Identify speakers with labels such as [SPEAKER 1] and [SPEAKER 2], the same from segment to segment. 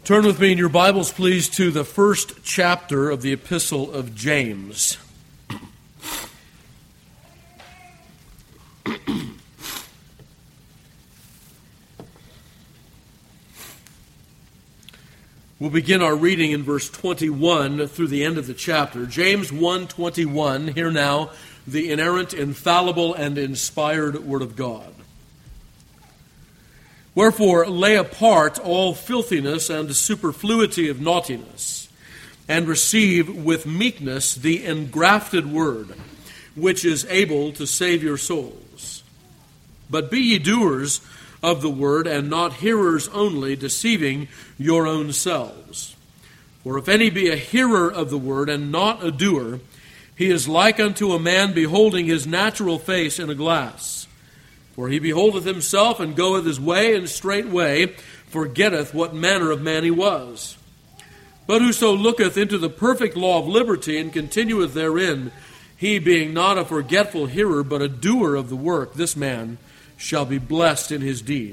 [SPEAKER 1] Turn with me in your Bibles, please, to the first chapter of the Epistle of James. We'll begin our reading in verse 21 through the end of the chapter. James 1:21, hear now the inerrant, infallible, and inspired Word of God. Wherefore, lay apart all filthiness and superfluity of naughtiness, and receive with meekness the engrafted word, which is able to save your souls. But be ye doers of the word, and not hearers only, deceiving your own selves. For if any be a hearer of the word, and not a doer, he is like unto a man beholding his natural face in a glass. For he beholdeth himself, and goeth his way, and straightway forgetteth what manner of man he was. But whoso looketh into the perfect law of liberty, and continueth therein, he being not a forgetful hearer, but a doer of the work, this man shall be blessed in his deed.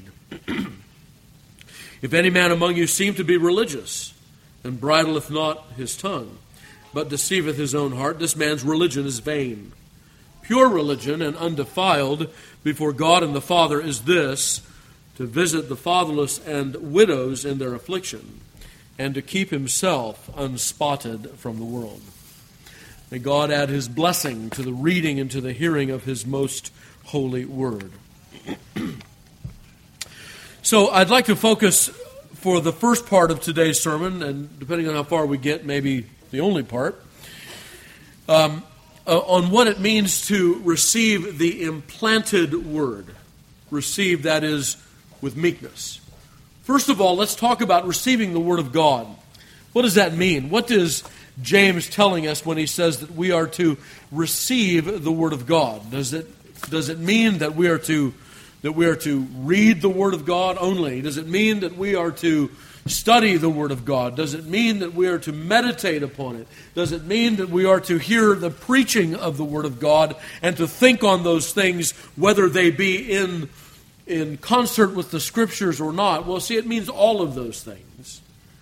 [SPEAKER 1] If any man among you seem to be religious, and bridleth not his tongue, but deceiveth his own heart, this man's religion is vain. Pure religion and undefiled before God and the Father is this, to visit the fatherless and widows in their affliction, and to keep himself unspotted from the world. May God add his blessing to the reading and to the hearing of his most holy word. So I'd like to focus for the first part of today's sermon, and depending on how far we get, maybe the only part, on what it means to receive the implanted word. Receive, that is, with meekness. First of all, let's talk about receiving the word of God. What does that mean? What is James telling us when he says that we are to receive the word of God? Does it mean that we are to read the word of God only? Does it mean that we are to study the word of God? Does it mean that we are to meditate upon it? Does it mean that we are to hear the preaching of the word of God and to think on those things, whether they be in concert with the scriptures or not? Well, see, it means all of those things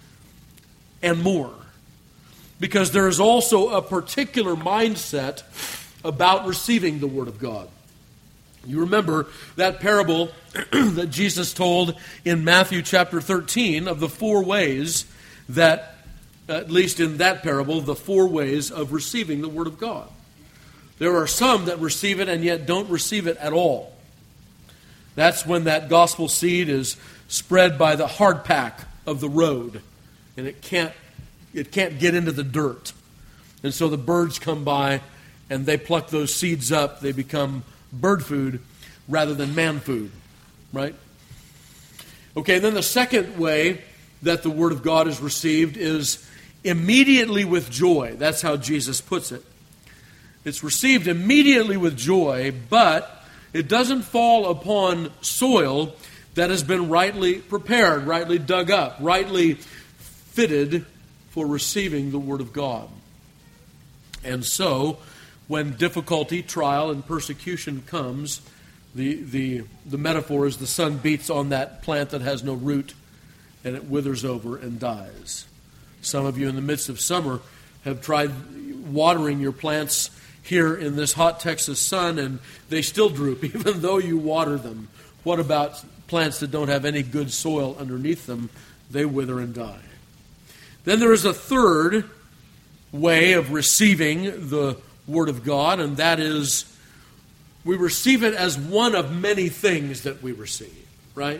[SPEAKER 1] and more. Because there is also a particular mindset about receiving the word of God. You remember that parable that Jesus told in Matthew chapter 13 of the four ways that, at least in that parable, the four ways of receiving the word of God. There are some that receive it and yet don't receive it at all. That's when that gospel seed is spread by the hard pack of the road, and it can't get into the dirt. And so the birds come by and they pluck those seeds up. They become bird food rather than man food, right? Okay, then the second way that the word of God is received is immediately with joy. That's how Jesus puts it. It's received immediately with joy, but it doesn't fall upon soil that has been rightly prepared, rightly dug up, rightly fitted for receiving the word of God. And so, when difficulty, trial, and persecution comes, the metaphor is the sun beats on that plant that has no root, and it withers over and dies. Some of you in the midst of summer have tried watering your plants here in this hot Texas sun, and they still droop, even though you water them. What about plants that don't have any good soil underneath them? They wither and die. Then there is a third way of receiving the word of God, and that is we receive it as one of many things that we receive, right?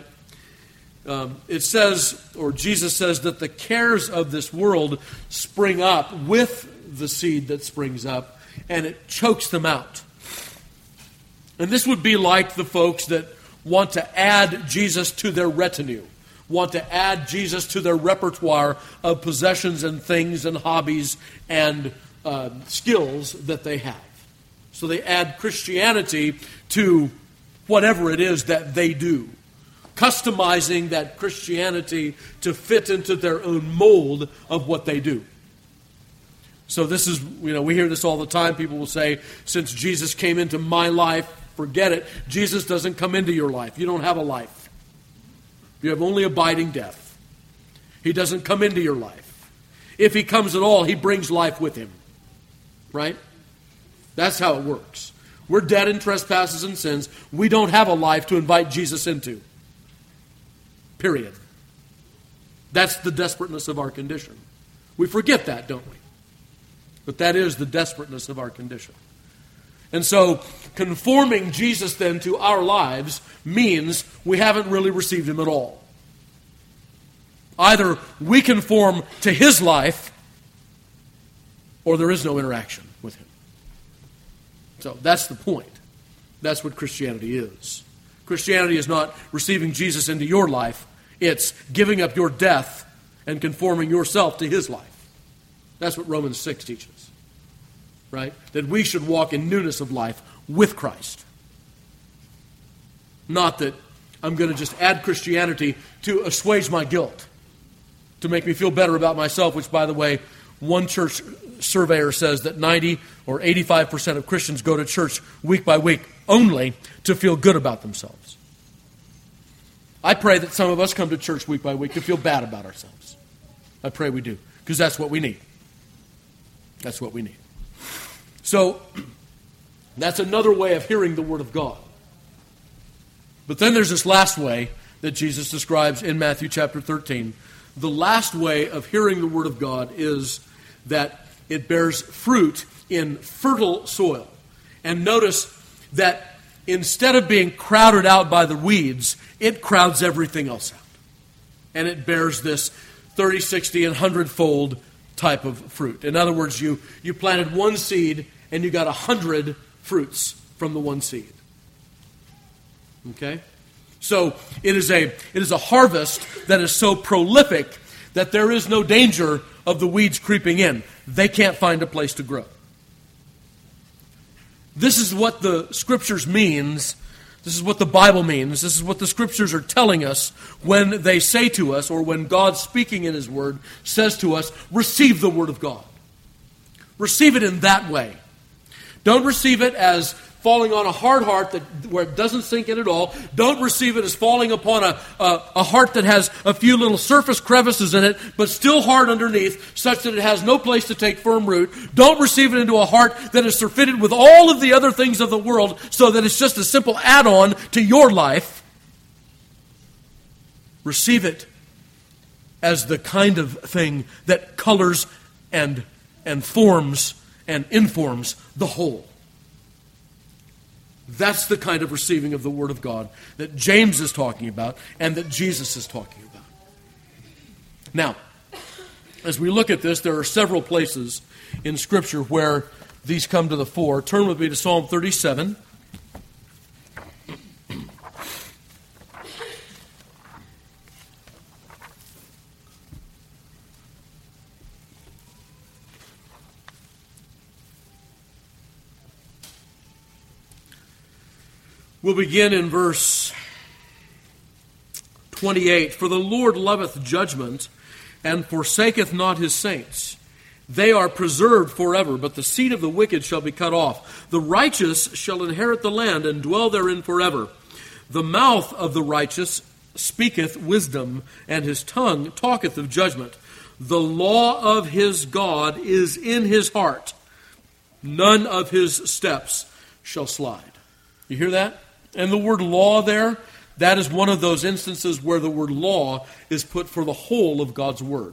[SPEAKER 1] It says, or Jesus says, that the cares of this world spring up with the seed that springs up, and it chokes them out. And this would be like the folks that want to add Jesus to their retinue, want to add Jesus to their repertoire of possessions and things and hobbies and skills that they have. So they add Christianity to whatever it is that they do, customizing that Christianity to fit into their own mold of what they do. So this is, we hear this all the time. People will say, since Jesus came into my life, forget it. Jesus doesn't come into your life. You don't have a life. You have only abiding death. He doesn't come into your life. If he comes at all, he brings life with him. Right? That's how it works. We're dead in trespasses and sins. We don't have a life to invite Jesus into. Period. That's the desperateness of our condition. We forget that, don't we? But that is the desperateness of our condition. And so, conforming Jesus then to our lives means we haven't really received him at all. Either we conform to his life, or there is no interaction with him. So that's the point. That's what Christianity is. Christianity is not receiving Jesus into your life. It's giving up your death and conforming yourself to his life. That's what Romans 6 teaches. Right? That we should walk in newness of life with Christ. Not that I'm going to just add Christianity to assuage my guilt, to make me feel better about myself, which, by the way, one church surveyor says that 90 or 85% of Christians go to church week by week only to feel good about themselves. I pray that some of us come to church week by week to feel bad about ourselves. I pray we do, because that's what we need. That's what we need. So, that's another way of hearing the Word of God. But then there's this last way that Jesus describes in Matthew chapter 13. The last way of hearing the Word of God is that it bears fruit in fertile soil. And notice that instead of being crowded out by the weeds, it crowds everything else out. And it bears this 30, 60, and 100-fold type of fruit. In other words, you planted one seed and you got 100 fruits from the one seed. Okay? So it is a harvest that is so prolific that there is no danger of the weeds creeping in. They can't find a place to grow. This is what the Scriptures means. This is what the Bible means. This is what the Scriptures are telling us when they say to us, or when God speaking in His Word says to us, receive the Word of God. Receive it in that way. Don't receive it as falling on a hard heart where it doesn't sink in at all. Don't receive it as falling upon a heart that has a few little surface crevices in it, but still hard underneath, such that it has no place to take firm root. Don't receive it into a heart that is surfeited with all of the other things of the world, so that it's just a simple add-on to your life. Receive it as the kind of thing that colors and forms and informs the whole. That's the kind of receiving of the Word of God that James is talking about and that Jesus is talking about. Now, as we look at this, there are several places in Scripture where these come to the fore. Turn with me to Psalm 37. We'll begin in verse 28. For the Lord loveth judgment, and forsaketh not his saints. They are preserved forever, but the seed of the wicked shall be cut off. The righteous shall inherit the land, and dwell therein forever. The mouth of the righteous speaketh wisdom, and his tongue talketh of judgment. The law of his God is in his heart. None of his steps shall slide. You hear that? And the word law there, that is one of those instances where the word law is put for the whole of God's Word.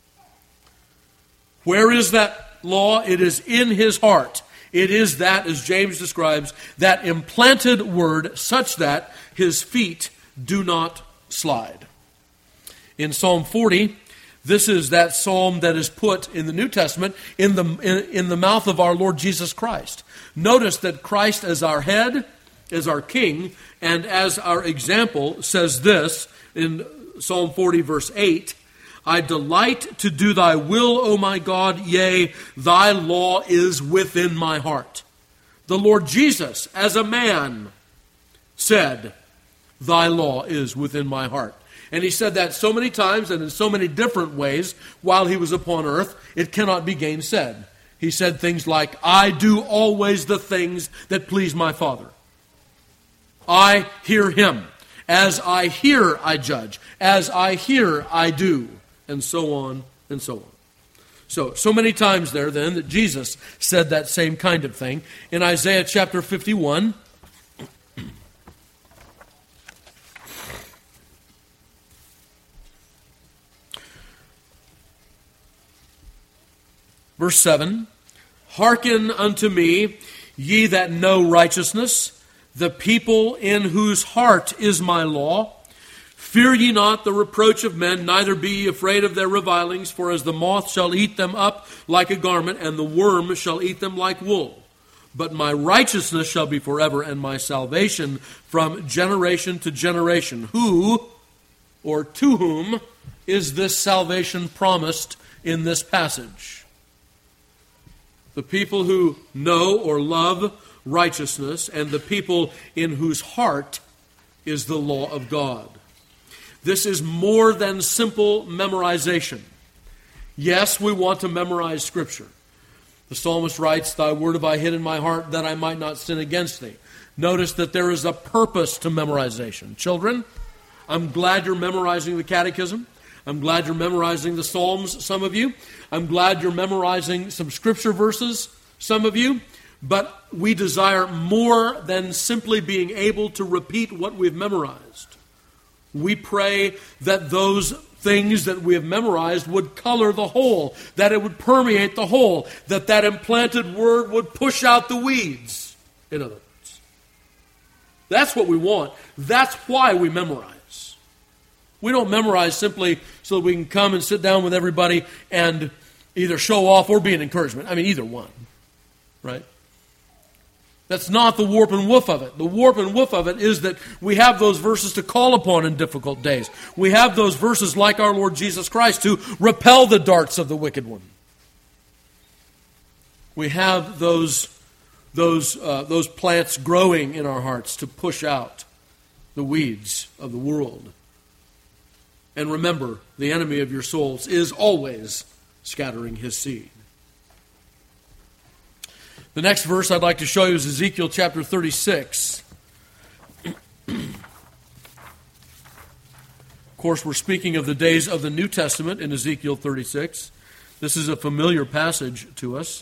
[SPEAKER 1] Where is that law? It is in his heart. It is that, as James describes, that implanted word such that his feet do not slide. In Psalm 40, this is that psalm that is put in the New Testament in the mouth of our Lord Jesus Christ. Notice that Christ as our head, as our king, and as our example says this in Psalm 40 verse 8, I delight to do thy will, O my God, yea, thy law is within my heart. The Lord Jesus, as a man, said, thy law is within my heart. And he said that so many times and in so many different ways while he was upon earth, it cannot be gainsaid. He said things like, I do always the things that please my Father. I hear him. As I hear, I judge. As I hear, I do. and so on and so on. So many times there then that Jesus said that same kind of thing. In Isaiah chapter 51, verse 7, hearken unto me, ye that know righteousness, the people in whose heart is my law. Fear ye not the reproach of men, neither be ye afraid of their revilings, for as the moth shall eat them up like a garment, and the worm shall eat them like wool. But my righteousness shall be forever, and my salvation from generation to generation. Who, or to whom, is this salvation promised in this passage? The people who know or love righteousness, and the people in whose heart is the law of God. This is more than simple memorization. Yes, we want to memorize Scripture. The psalmist writes, thy word have I hid in my heart, that I might not sin against thee. Notice that there is a purpose to memorization. Children, I'm glad you're memorizing the catechism. I'm glad you're memorizing the Psalms, some of you. I'm glad you're memorizing some Scripture verses, some of you. But we desire more than simply being able to repeat what we've memorized. We pray that those things that we have memorized would color the whole, that it would permeate the whole, that that implanted word would push out the weeds, in other words. That's what we want. That's why we memorize. We don't memorize simply so that we can come and sit down with everybody and either show off or be an encouragement. I mean, either one, right? That's not the warp and woof of it. The warp and woof of it is that we have those verses to call upon in difficult days. We have those verses like our Lord Jesus Christ to repel the darts of the wicked one. We have those plants growing in our hearts to push out the weeds of the world. And remember, the enemy of your souls is always scattering his seed. The next verse I'd like to show you is Ezekiel chapter 36. Of course, we're speaking of the days of the New Testament in Ezekiel 36. This is a familiar passage to us.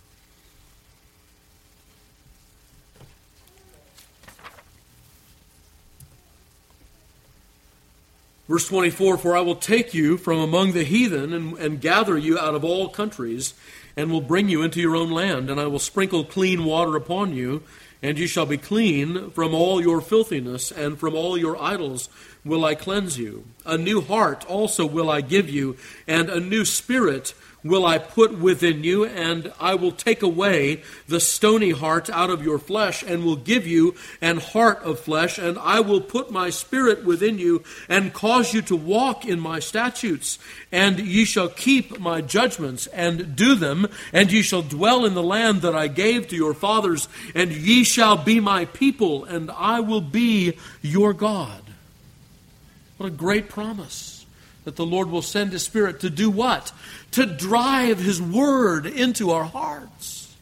[SPEAKER 1] Verse 24, for I will take you from among the heathen and gather you out of all countries, and will bring you into your own land, and I will sprinkle clean water upon you, and you shall be clean from all your filthiness, and from all your idols will I cleanse you. A new heart also will I give you, and a new spirit will I put within you, and I will take away the stony heart out of your flesh, and will give you an heart of flesh, and I will put my spirit within you, and cause you to walk in my statutes, and ye shall keep my judgments, and do them, and ye shall dwell in the land that I gave to your fathers, and ye shall be my people, and I will be your God. What a great promise. That the Lord will send His Spirit to do what? To drive His Word into our hearts.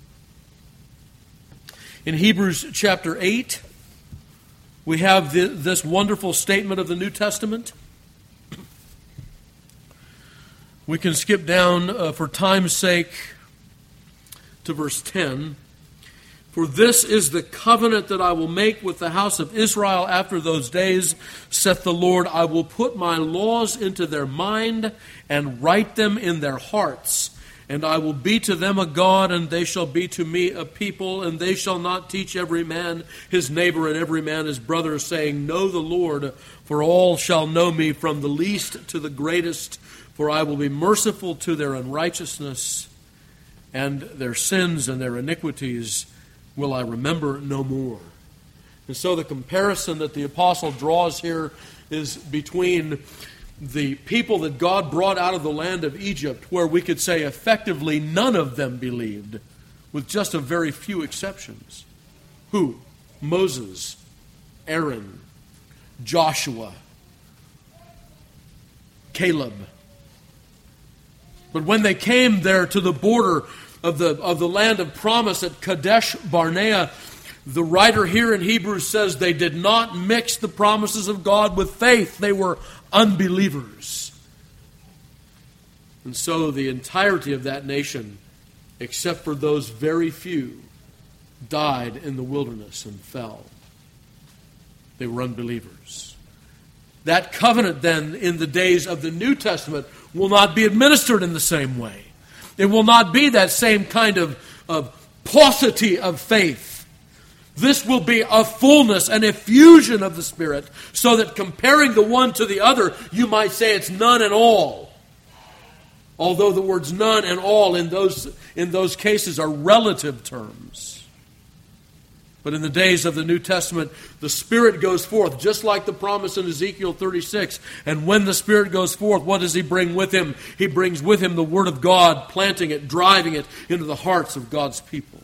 [SPEAKER 1] In Hebrews chapter 8, we have this wonderful statement of the New Testament. We can skip down for time's sake to verse 10. For this is the covenant that I will make with the house of Israel after those days, saith the Lord. I will put my laws into their mind and write them in their hearts. And I will be to them a God, and they shall be to me a people. And they shall not teach every man his neighbor and every man his brother, saying, Know the Lord, for all shall know me, from the least to the greatest. For I will be merciful to their unrighteousness, and their sins and their iniquities will I remember no more. And so the comparison that the apostle draws here is between the people that God brought out of the land of Egypt, where we could say effectively none of them believed, with just a very few exceptions. Who? Moses, Aaron, Joshua, Caleb. But when they came there to the border of the land of promise at Kadesh Barnea, the writer here in Hebrews says they did not mix the promises of God with faith. They were unbelievers. And so the entirety of that nation, except for those very few, died in the wilderness and fell. They were unbelievers. That covenant then in the days of the New Testament will not be administered in the same way. It will not be that same kind of paucity of faith. This will be a fullness, an effusion of the Spirit, so that comparing the one to the other, you might say it's none and all. Although the words none and all in those cases are relative terms. But in the days of the New Testament, the Spirit goes forth, just like the promise in Ezekiel 36. And when the Spirit goes forth, what does He bring with Him? He brings with Him the Word of God, planting it, driving it into the hearts of God's people.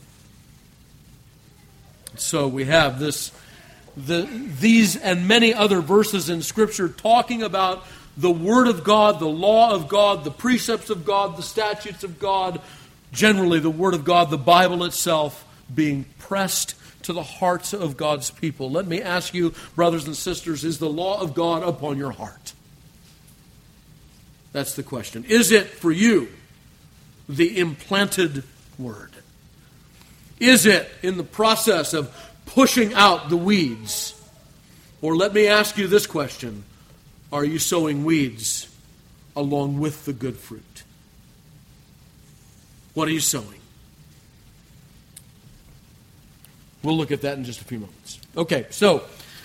[SPEAKER 1] So we have these and many other verses in Scripture talking about the Word of God, the law of God, the precepts of God, the statutes of God, generally the Word of God, the Bible itself, being pressed to the hearts of God's people. Let me ask you, brothers and sisters, is the law of God upon your heart? That's the question. Is it for you the implanted Word? Is it in the process of pushing out the weeds? Or let me ask you this question. Are you sowing weeds along with the good fruit? What are you sowing? We'll look at that in just a few moments. Okay, so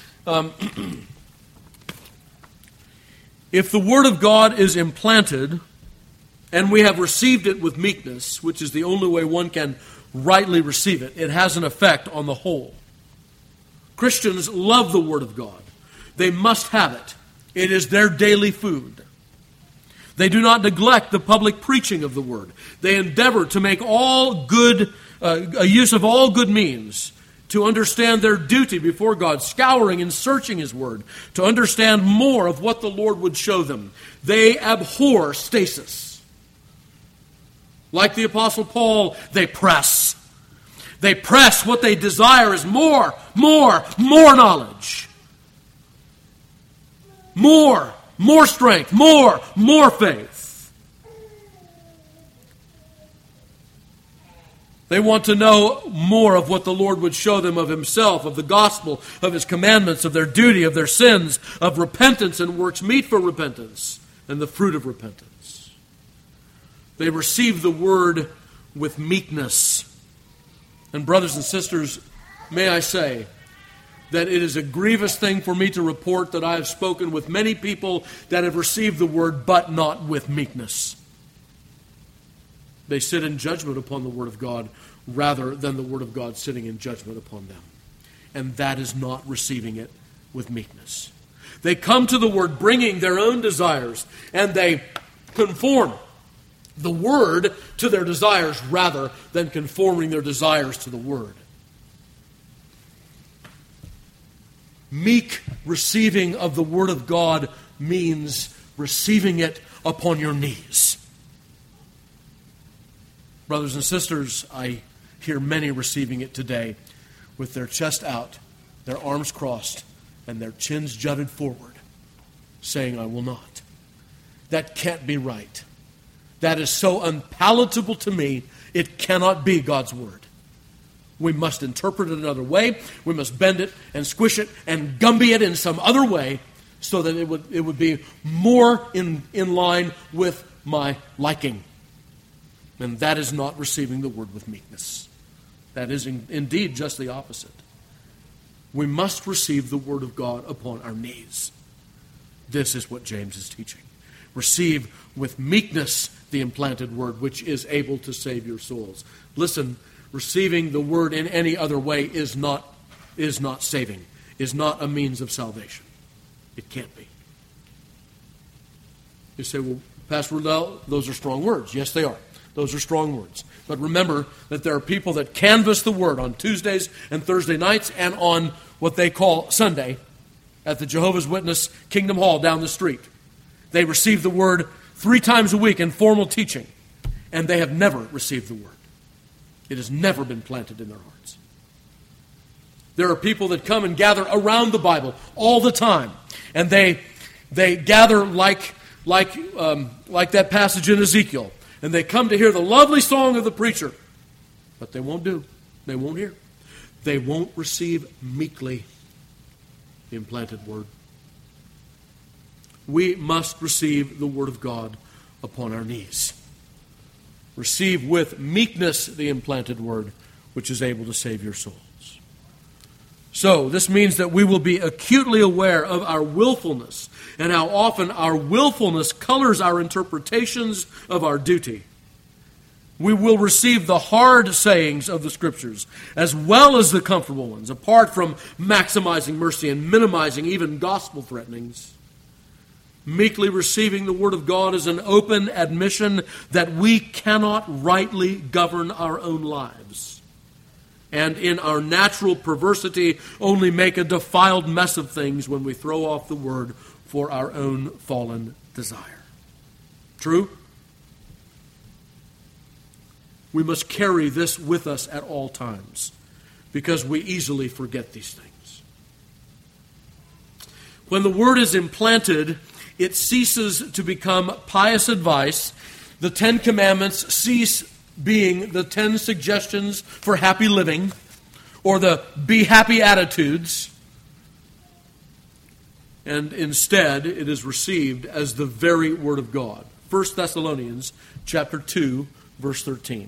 [SPEAKER 1] if the Word of God is implanted and we have received it with meekness, which is the only way one can rightly receive it, it has an effect on the whole. Christians love the Word of God. They must have it. It is their daily food. They do not neglect the public preaching of the Word. They endeavor to make all good a use of all good means to understand their duty before God, scouring and searching His Word, to understand more of what the Lord would show them. They abhor stasis. Like the Apostle Paul, they press. They press. What they desire is more knowledge. More strength, more faith. They want to know more of what the Lord would show them of Himself, of the gospel, of His commandments, of their duty, of their sins, of repentance and works meet for repentance, and the fruit of repentance. They receive the Word with meekness. And brothers and sisters, may I say that it is a grievous thing for me to report that I have spoken with many people that have received the Word, but not with meekness. They sit in judgment upon the Word of God rather than the Word of God sitting in judgment upon them. And that is not receiving it with meekness. They come to the Word bringing their own desires, and they conform the Word to their desires rather than conforming their desires to the Word. Meek receiving of the Word of God means receiving it upon your knees. Brothers and sisters, I hear many receiving it today with their chest out, their arms crossed, and their chins jutted forward, saying, I will not. That can't be right. That is so unpalatable to me, it cannot be God's Word. We must interpret it another way. We must bend it and squish it and Gumby it in some other way so that it would be more in line with my liking. And that is not receiving the Word with meekness. That is indeed just the opposite. We must receive the Word of God upon our knees. This is what James is teaching. Receive with meekness the implanted Word, which is able to save your souls. Listen, receiving the Word in any other way is not saving, is not a means of salvation. It can't be. You say, well, Pastor Riddell, those are strong words. Yes, they are. Those are strong words. But remember that there are people that canvass the Word on Tuesdays and Thursday nights and on what they call Sunday at the Jehovah's Witness Kingdom Hall down the street. They receive the Word 3 times a week in formal teaching, and they have never received the Word. It has never been planted in their hearts. There are people that come and gather around the Bible all the time, and they gather like like that passage in Ezekiel, and they come to hear the lovely song of the preacher, but they won't do. They won't hear. They won't receive meekly the implanted word. We must receive the word of God upon our knees. Receive with meekness the implanted word, which is able to save your souls. So, this means that we will be acutely aware of our willfulness and how often our willfulness colors our interpretations of our duty. We will receive the hard sayings of the Scriptures as well as the comfortable ones, apart from maximizing mercy and minimizing even gospel threatenings. Meekly receiving the Word of God is an open admission that we cannot rightly govern our own lives, and in our natural perversity only make a defiled mess of things when we throw off the Word for our own fallen desire. True? We must carry this with us at all times, because we easily forget these things. When the Word is implanted, it ceases to become pious advice. The 10 Commandments cease being the 10 suggestions for happy living or the be happy attitudes. And instead, it is received as the very Word of God. 1 Thessalonians chapter 2, verse 13.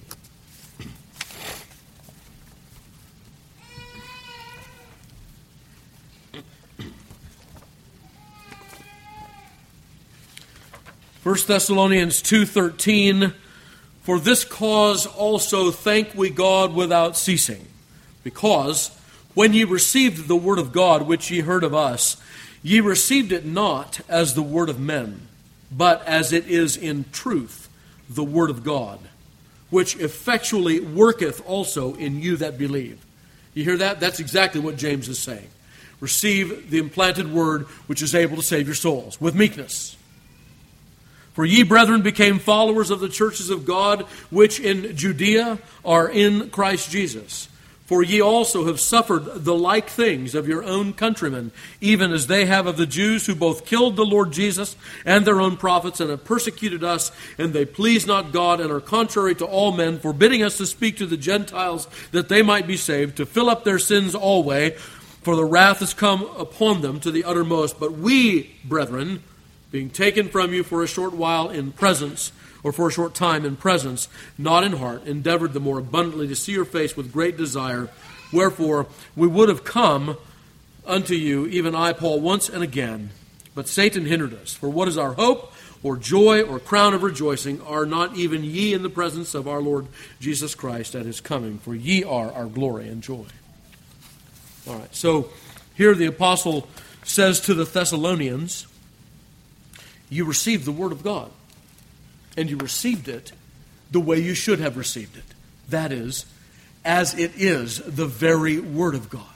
[SPEAKER 1] First Thessalonians 2:13, for this cause also thank we God without ceasing, because when ye received the word of God which ye heard of us, ye received it not as the word of men, but as it is in truth the word of God, which effectually worketh also in you that believe. You hear that? That's exactly what James is saying. Receive the implanted word which is able to save your souls with meekness. For ye, brethren, became followers of the churches of God, which in Judea are in Christ Jesus. For ye also have suffered the like things of your own countrymen, even as they have of the Jews, who both killed the Lord Jesus and their own prophets, and have persecuted us, and they please not God, and are contrary to all men, forbidding us to speak to the Gentiles, that they might be saved, to fill up their sins alway, for the wrath is come upon them to the uttermost. But we, brethren, being taken from you for a short while in presence, or for a short time in presence, not in heart, endeavored the more abundantly to see your face with great desire. Wherefore, we would have come unto you, even I, Paul, once and again. But Satan hindered us. For what is our hope, or joy, or crown of rejoicing? Are not even ye in the presence of our Lord Jesus Christ at his coming? For ye are our glory and joy. All right, so here the apostle says to the Thessalonians, you received the Word of God, and you received it the way you should have received it. That is, as it is the very Word of God.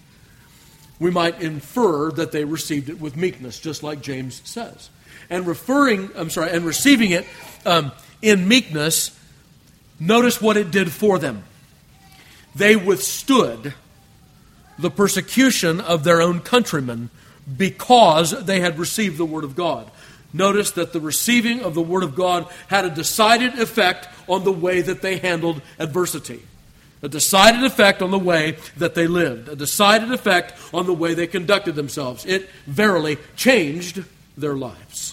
[SPEAKER 1] We might infer that they received it with meekness, just like James says. And receiving it in meekness, notice what it did for them. They withstood the persecution of their own countrymen because they had received the Word of God. Notice that the receiving of the Word of God had a decided effect on the way that they handled adversity. A decided effect on the way that they lived. A decided effect on the way they conducted themselves. It verily changed their lives.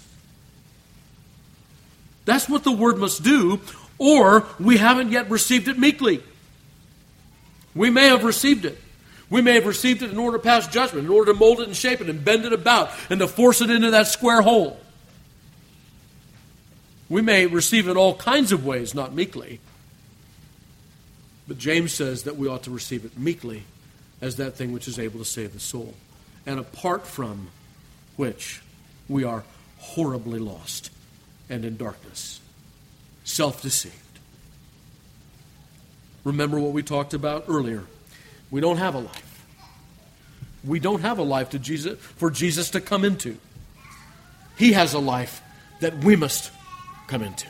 [SPEAKER 1] That's what the Word must do, or we haven't yet received it meekly. We may have received it. We may have received it in order to pass judgment, in order to mold it and shape it and bend it about and to force it into that square hole. We may receive it all kinds of ways, not meekly. But James says that we ought to receive it meekly as that thing which is able to save the soul, and apart from which we are horribly lost and in darkness, self-deceived. Remember what we talked about earlier. We don't have a life. We don't have a life for Jesus to come into. He has a life that we must come into.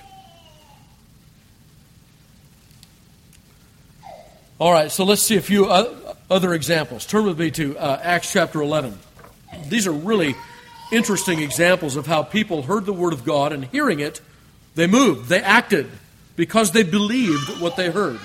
[SPEAKER 1] All right, so let's see a few other examples. Turn with me to Acts chapter 11. These are really interesting examples of how people heard the Word of God, and hearing it, they moved, they acted, because they believed what they heard.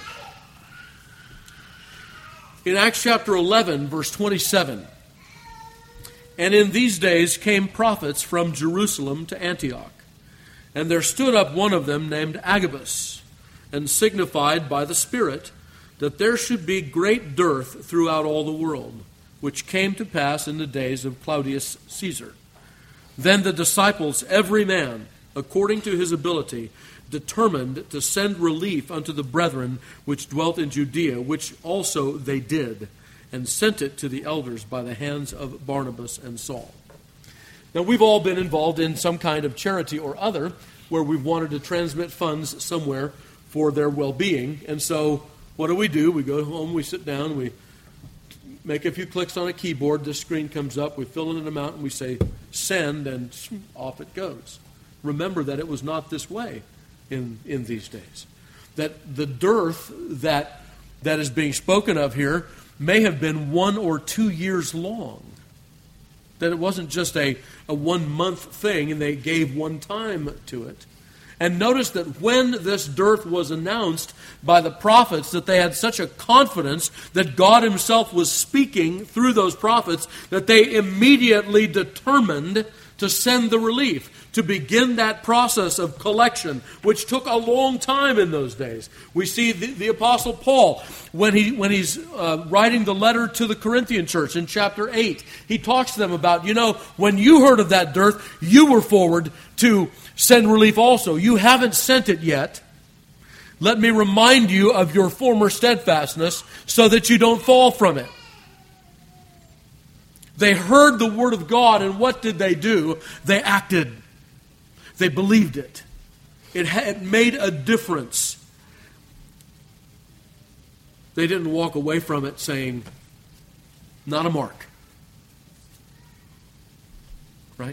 [SPEAKER 1] In Acts chapter 11, verse 27, "And in these days came prophets from Jerusalem to Antioch. And there stood up one of them named Agabus, and signified by the Spirit that there should be great dearth throughout all the world, which came to pass in the days of Claudius Caesar. Then the disciples, every man, according to his ability, determined to send relief unto the brethren which dwelt in Judea, which also they did, and sent it to the elders by the hands of Barnabas and Saul." Now, we've all been involved in some kind of charity or other where we've wanted to transmit funds somewhere for their well-being. And so what do? We go home, we sit down, we make a few clicks on a keyboard, this screen comes up, we fill in an amount, and we say, send, and off it goes. Remember that it was not this way in these days. That the dearth that is being spoken of here may have been 1 or 2 years long. That it wasn't just a 1 month thing and they gave one time to it. And notice that when this dearth was announced by the prophets, that they had such a confidence that God himself was speaking through those prophets, that they immediately determined to send the relief, to begin that process of collection, which took a long time in those days. We see the Apostle Paul, when he's writing the letter to the Corinthian church in chapter 8, he talks to them about, when you heard of that dearth, you were forward to send relief also. You haven't sent it yet. Let me remind you of your former steadfastness so that you don't fall from it. They heard the word of God, and what did they do? They acted. They believed it. It made a difference. They didn't walk away from it saying, not a mark. Right?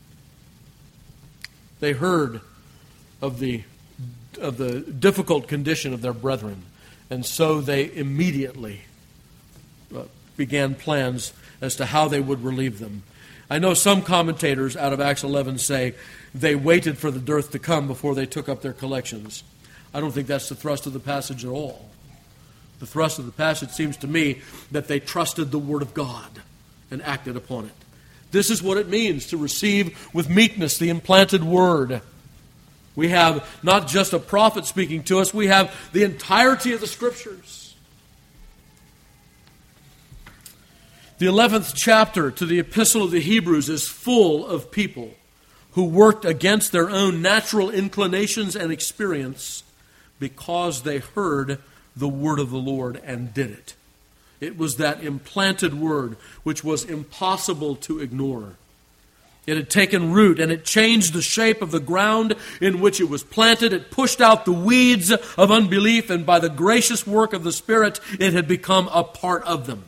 [SPEAKER 1] They heard of the difficult condition of their brethren, and so they immediately began plans as to how they would relieve them. I know some commentators out of Acts 11 say they waited for the dearth to come before they took up their collections. I don't think that's the thrust of the passage at all. The thrust of the passage seems to me that they trusted the Word of God and acted upon it. This is what it means to receive with meekness the implanted Word. We have not just a prophet speaking to us, we have the entirety of the Scriptures. The 11th chapter to the Epistle of the Hebrews is full of people who worked against their own natural inclinations and experience because they heard the word of the Lord and did it. It was that implanted word which was impossible to ignore. It had taken root and it changed the shape of the ground in which it was planted. It pushed out the weeds of unbelief, and by the gracious work of the Spirit, it had become a part of them.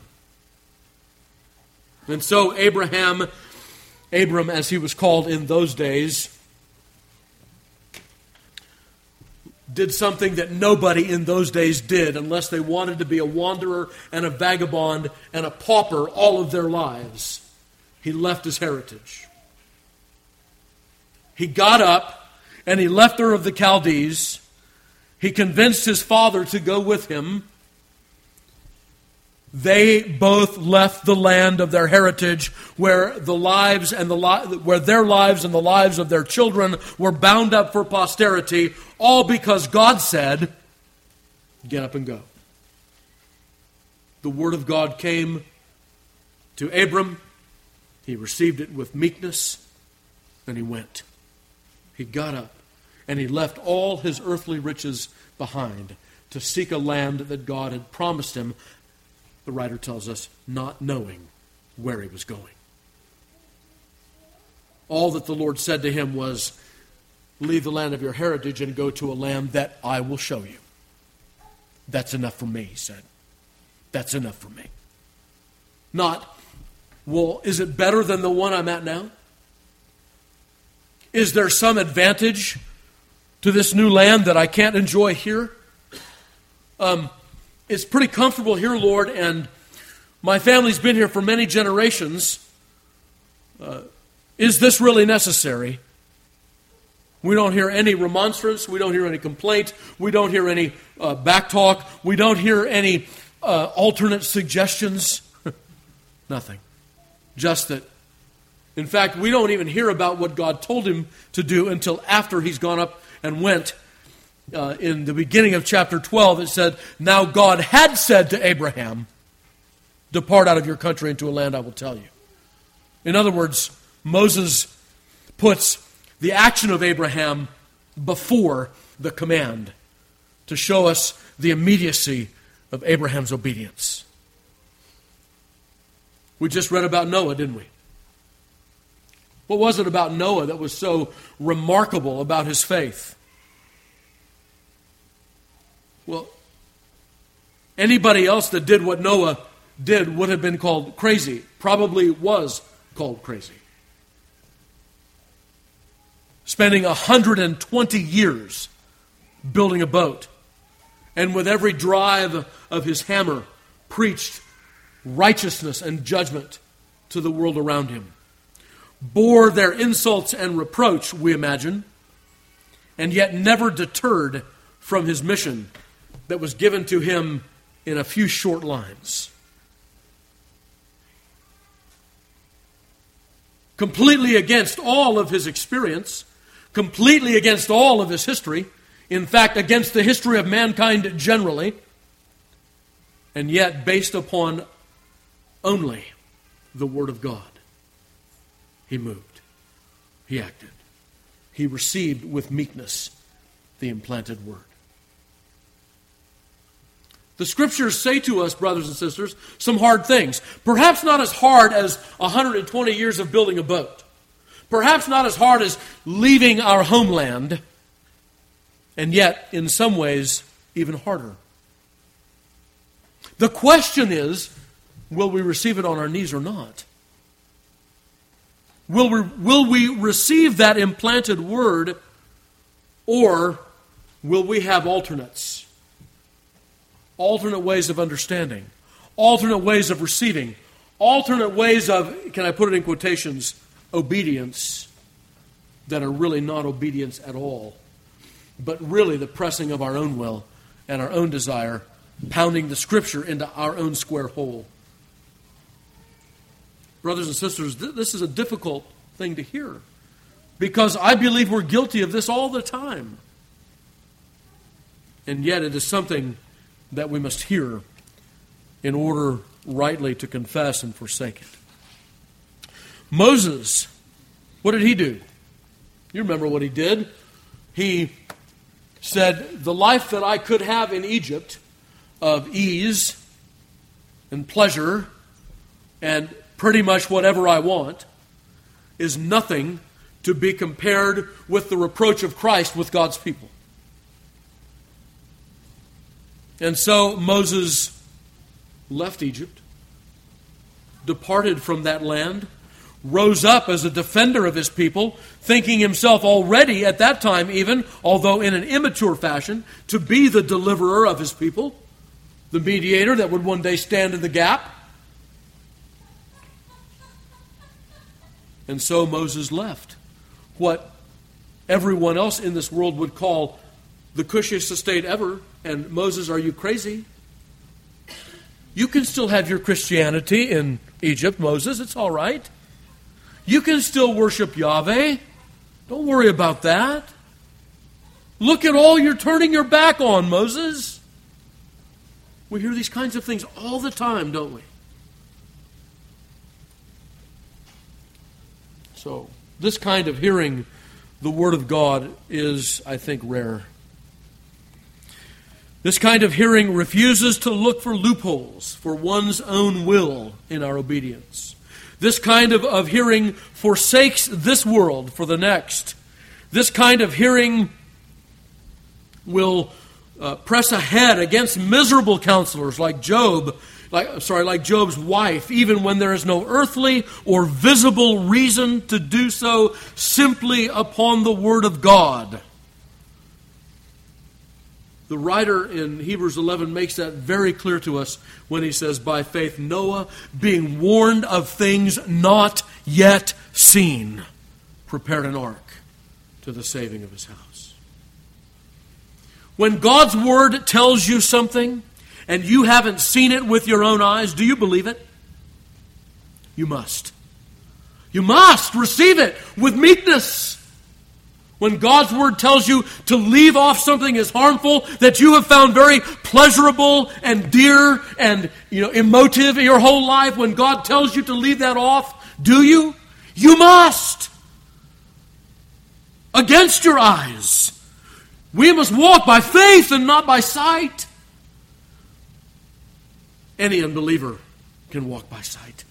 [SPEAKER 1] And so Abram, as he was called in those days, did something that nobody in those days did unless they wanted to be a wanderer and a vagabond and a pauper all of their lives. He left his heritage. He got up and he left Ur of the Chaldees. He convinced his father to go with him. They both left the land of their heritage where their lives and the lives of their children were bound up for posterity, all because God said, get up and go. The word of God came to Abram. He received it with meekness, and he went. He got up, and he left all his earthly riches behind to seek a land that God had promised him, the writer tells us, not knowing where he was going. All that the Lord said to him was, leave the land of your heritage and go to a land that I will show you. That's enough for me, he said. That's enough for me. Not, well, is it better than the one I'm at now? Is there some advantage to this new land that I can't enjoy here? It's pretty comfortable here, Lord, and my family's been here for many generations. Is this really necessary? We don't hear any remonstrance. We don't hear any complaint. We don't hear any backtalk. We don't hear any alternate suggestions. Nothing. Just that, in fact, we don't even hear about what God told him to do until after he's gone up and went. In the beginning of chapter 12, it said, "Now God had said to Abraham, 'Depart out of your country into a land I will tell you.'" In other words, Moses puts the action of Abraham before the command to show us the immediacy of Abraham's obedience. We just read about Noah, didn't we? What was it about Noah that was so remarkable about his faith? Well, anybody else that did what Noah did would have been called crazy. Probably was called crazy. Spending 120 years building a boat, and with every drive of his hammer preached righteousness and judgment to the world around him. Bore their insults and reproach, we imagine, and yet never deterred from his mission that was given to him in a few short lines. Completely against all of his experience, completely against all of his history, in fact, against the history of mankind generally, and yet based upon only the Word of God. He moved. He acted. He received with meekness the implanted Word. The Scriptures say to us, brothers and sisters, some hard things. Perhaps not as hard as 120 years of building a boat. Perhaps not as hard as leaving our homeland, and yet, in some ways, even harder. The question is, will we receive it on our knees or not? Will we receive that implanted Word, or will we have alternates? Alternate ways of understanding, alternate ways of receiving, alternate ways of, can I put it in quotations, obedience that are really not obedience at all, but really the pressing of our own will and our own desire, pounding the Scripture into our own square hole. Brothers and sisters, this is a difficult thing to hear, because I believe we're guilty of this all the time. And yet it is something that we must hear in order rightly to confess and forsake it. Moses, what did he do? You remember what he did. He said, "The life that I could have in Egypt of ease and pleasure and pretty much whatever I want is nothing to be compared with the reproach of Christ with God's people." And so Moses left Egypt, departed from that land, rose up as a defender of his people, thinking himself already at that time even, although in an immature fashion, to be the deliverer of his people, the mediator that would one day stand in the gap. And so Moses left what everyone else in this world would call the cushiest estate ever. And Moses, are you crazy? You can still have your Christianity in Egypt, Moses. It's all right. You can still worship Yahweh. Don't worry about that. Look at all you're turning your back on, Moses. We hear these kinds of things all the time, don't we? So, this kind of hearing the Word of God is, I think, rare. This kind of hearing refuses to look for loopholes for one's own will in our obedience. This kind of hearing forsakes this world for the next. This kind of hearing will press ahead against miserable counselors like Job, like Job's wife, even when there is no earthly or visible reason to do so, simply upon the Word of God. The writer in Hebrews 11 makes that very clear to us when he says, "By faith Noah, being warned of things not yet seen." prepared an ark to the saving of his house. When God's word tells you something and you haven't seen it with your own eyes, do you believe it? You must. You must receive it with meekness. When God's word tells you to leave off something as harmful that you have found very pleasurable and dear and emotive in your whole life, when God tells you to leave that off, do you? You must. Against your eyes. We must walk by faith and not by sight. Any unbeliever can walk by sight.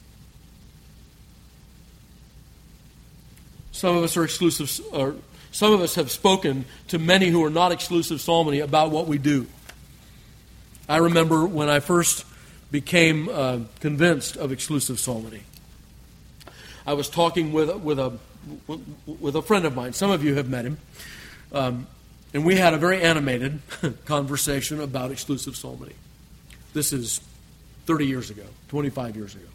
[SPEAKER 1] Some of us are exclusive, or some of us have spoken to many who are not exclusive psalmody about what we do. I remember when I first became convinced of exclusive psalmody. I was talking with a friend of mine. Some of you have met him. And we had a very animated conversation about exclusive psalmody. This is 30 years ago, 25 years ago.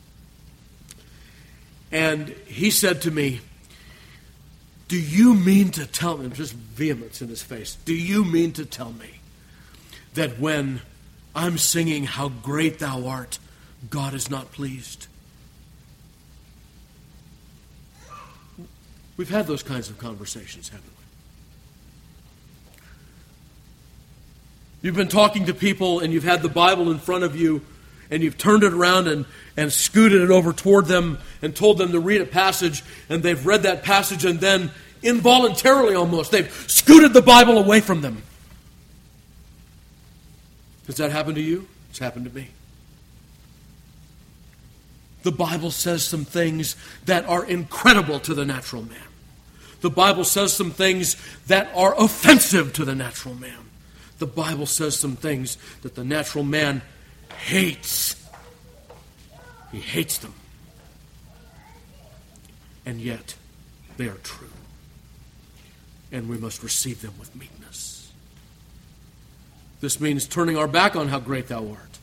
[SPEAKER 1] And he said to me, do you mean to tell me, just vehemence in his face, do you mean to tell me that when I'm singing how great thou art, God is not pleased? We've had those kinds of conversations, haven't we? You've been talking to people and you've had the Bible in front of you and you've turned it around and scooted it over toward them and told them to read a passage, and they've read that passage and then involuntarily almost they've scooted the Bible away from them. Has that happened to you? It's happened to me. The Bible says some things that are incredible to the natural man. The Bible says some things that are offensive to the natural man. The Bible says some things that the natural man hates. He hates them. And yet, they are true. And we must receive them with meekness. This means turning our back on how great thou art.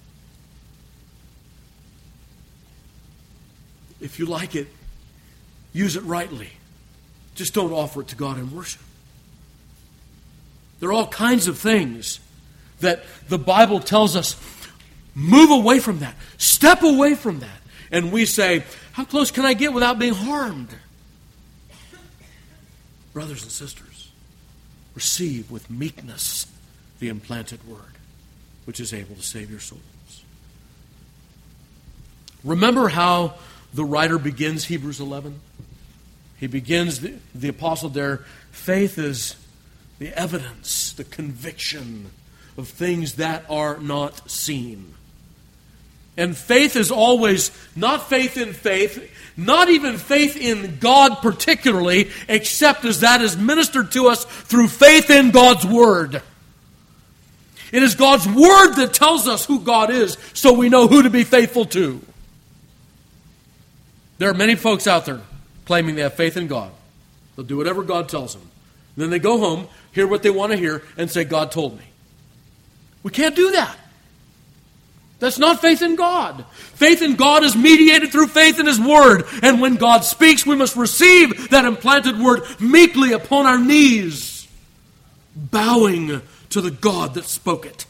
[SPEAKER 1] If you like it, use it rightly. Just don't offer it to God in worship. There are all kinds of things that the Bible tells us, move away from that. Step away from that. And we say, how close can I get without being harmed? Brothers and sisters, receive with meekness the implanted word, which is able to save your souls. Remember how the writer begins Hebrews 11? He begins, the apostle there, faith is the evidence, the conviction of things that are not seen. And faith is always not faith in faith, not even faith in God particularly, except as that is ministered to us through faith in God's Word. It is God's Word that tells us who God is, so we know who to be faithful to. There are many folks out there claiming they have faith in God. They'll do whatever God tells them. And then they go home, hear what they want to hear, and say, God told me. We can't do that. That's not faith in God. Faith in God is mediated through faith in His Word. And when God speaks, we must receive that implanted Word meekly upon our knees, bowing to the God that spoke it.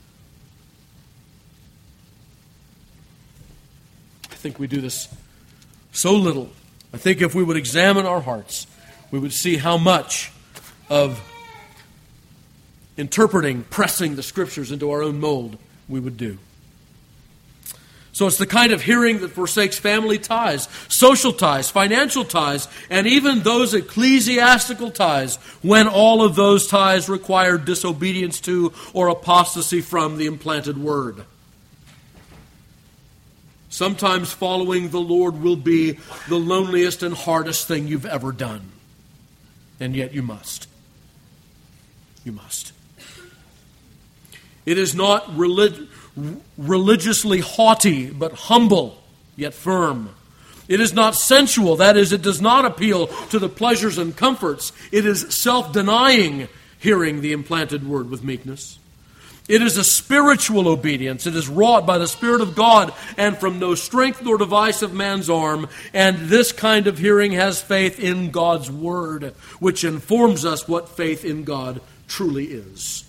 [SPEAKER 1] I think we do this so little. I think if we would examine our hearts, we would see how much of interpreting, pressing the Scriptures into our own mold we would do. So it's the kind of hearing that forsakes family ties, social ties, financial ties, and even those ecclesiastical ties, when all of those ties require disobedience to or apostasy from the implanted Word. Sometimes following the Lord will be the loneliest and hardest thing you've ever done. And yet you must. You must. It is not religiously haughty, but humble, yet firm. It is not sensual, that is, it does not appeal to the pleasures and comforts. It is self-denying, hearing the implanted Word with meekness. It is a spiritual obedience. It is wrought by the Spirit of God and from no strength nor device of man's arm. And this kind of hearing has faith in God's Word, which informs us what faith in God truly is.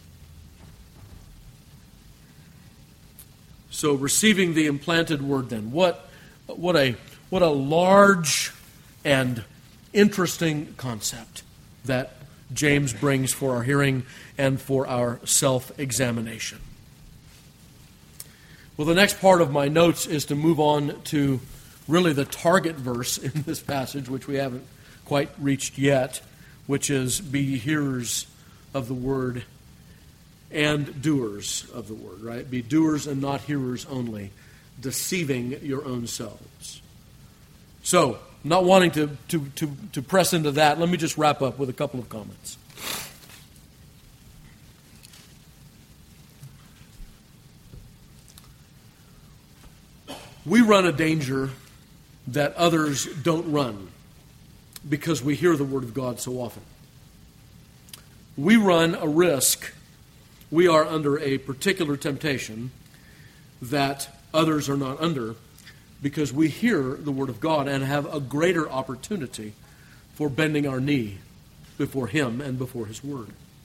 [SPEAKER 1] So receiving the implanted Word then, what a large and interesting concept that James brings for our hearing and for our self-examination. Well, the next part of my notes is to move on to really the target verse in this passage, which we haven't quite reached yet, which is, be ye hearers of the word and doers of the word, right? Be doers and not hearers only, deceiving your own selves. So, not wanting to press into that, let me just wrap up with a couple of comments. We run a danger that others don't run because we hear the Word of God so often. We run a risk. We are under a particular temptation that others are not under because we hear the Word of God and have a greater opportunity for bending our knee before Him and before His Word.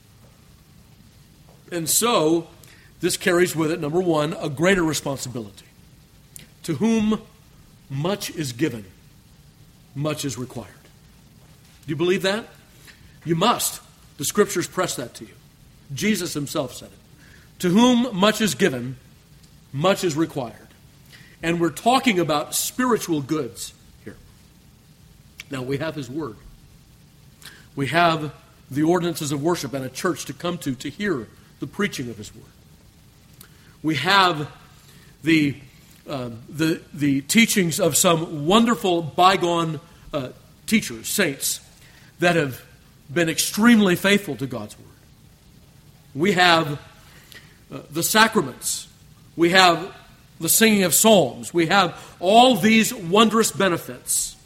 [SPEAKER 1] And so, this carries with it, number one, a greater responsibility. To whom much is given, much is required. Do you believe that? You must. The Scriptures press that to you. Jesus Himself said it. To whom much is given, much is required. And we're talking about spiritual goods here. Now, we have His Word. We have the ordinances of worship and a church to come to hear the preaching of His Word. We have the teachings of some wonderful bygone teachers, saints, that have been extremely faithful to God's Word. We have the sacraments. We have the singing of psalms. We have all these wondrous benefits.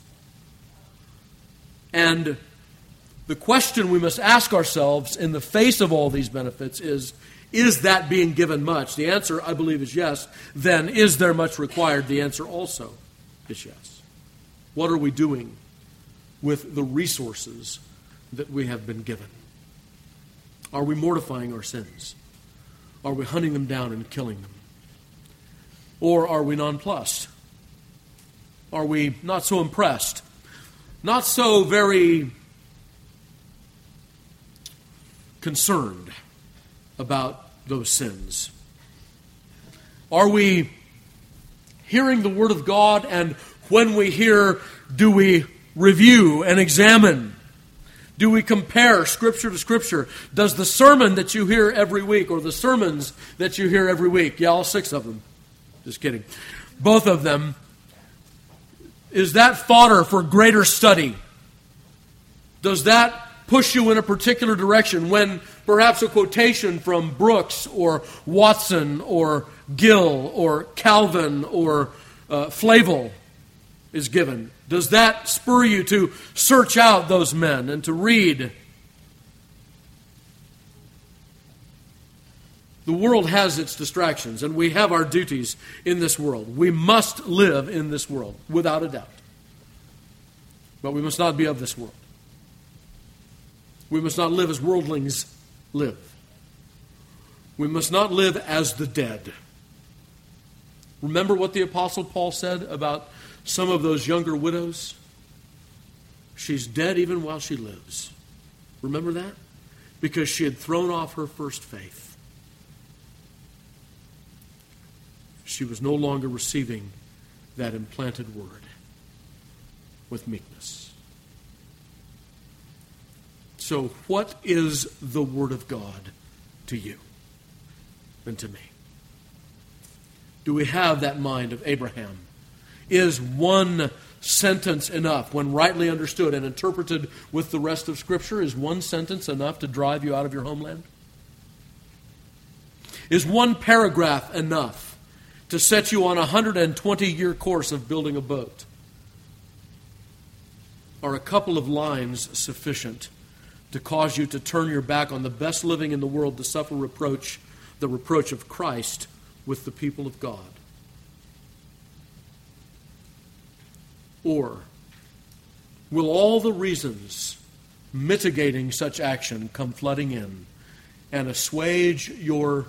[SPEAKER 1] And the question we must ask ourselves in the face of all these benefits is that being given much? The answer, I believe, is yes. Then, is there much required? The answer also is yes. What are we doing with the resources that we have been given? Are we mortifying our sins? Are we hunting them down and killing them? Or are we nonplussed? Are we not so impressed? Not so very concerned about those sins? Are we hearing the Word of God, and when we hear, do we review and examine? Do we compare Scripture to Scripture? Does the sermon that you hear every week, or the sermons that you hear every week, all 6 of them, just kidding, both of them, is that fodder for greater study? Does that push you in a particular direction when perhaps a quotation from Brooks or Watson or Gill or Calvin or Flavel is given? Does that spur you to search out those men and to read? The world has its distractions, and we have our duties in this world. We must live in this world, without a doubt. But we must not be of this world. We must not live as worldlings live. We must not live as the dead. Remember what the Apostle Paul said about some of those younger widows? She's dead even while she lives. Remember that? Because she had thrown off her first faith. She was no longer receiving that implanted word with meekness. So, what is the Word of God to you and to me? Do we have that mind of Abraham? Is one sentence enough when rightly understood and interpreted with the rest of Scripture? Is one sentence enough to drive you out of your homeland? Is one paragraph enough to set you on a 120-year course of building a boat? Are a couple of lines sufficient to cause you to turn your back on the best living in the world, to suffer reproach the reproach of Christ with the people of God? Or will all the reasons mitigating such action come flooding in and assuage your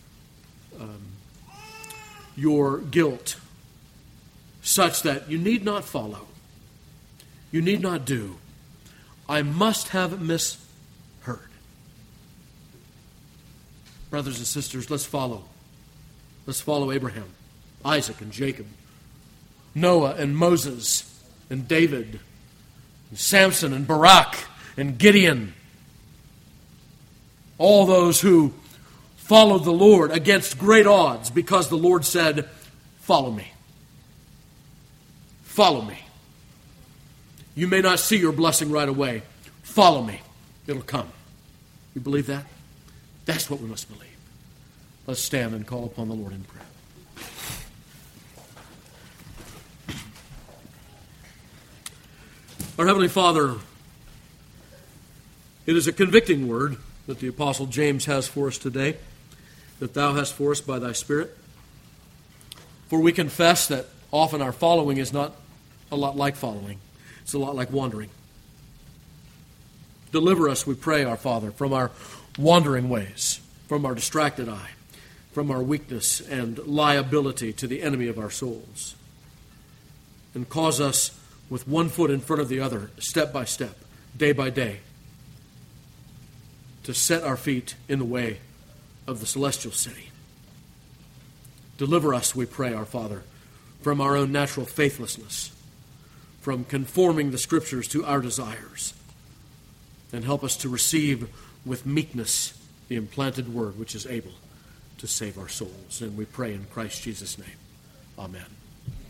[SPEAKER 1] guilt such that you need not follow, you need not do? I must have misheard. Brothers and sisters, let's follow. Let's follow Abraham, Isaac, and Jacob, Noah and Moses and David, and Samson and Barak and Gideon. All those who followed the Lord against great odds because the Lord said, "Follow me. Follow me. You may not see your blessing right away. Follow me. It'll come." You believe that? That's what we must believe. Let's stand and call upon the Lord in prayer. Our Heavenly Father, it is a convicting word that the Apostle James has for us today, that Thou hast for us by Thy Spirit. For we confess that often our following is not a lot like following. It's a lot like wandering. Deliver us, we pray, our Father, from our wandering ways, from our distracted eye, from our weakness and liability to the enemy of our souls. And cause us, with one foot in front of the other, step by step, day by day, to set our feet in the way of the celestial city. Deliver us, we pray, our Father, from our own natural faithlessness, from conforming the Scriptures to our desires, and help us to receive with meekness the implanted word which is able to save our souls. And we pray in Christ Jesus' name. Amen.